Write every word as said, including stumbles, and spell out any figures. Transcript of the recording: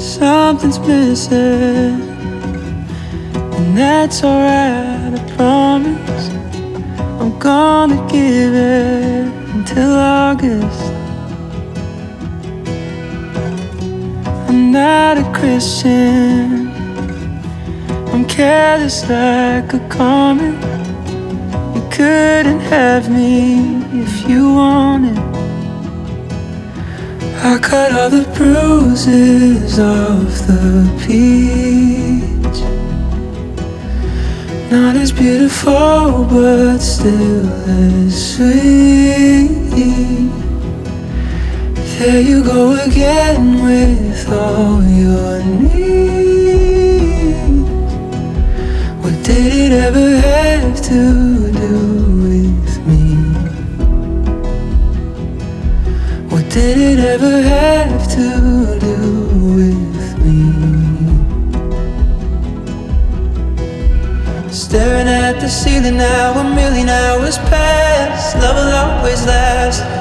something's missing, and that's alright, I promise. I'm gonna give it until August. I'm not a Christian, I'm careless like a comet. You couldn't have me if you wanted. I cut all the bruises off the peach. Not as beautiful, but still as sweet. There you go again with all your needs. What did it ever have to do with me? What did it ever have to do with me? Staring at the ceiling now, a million hours pass. Love will always last.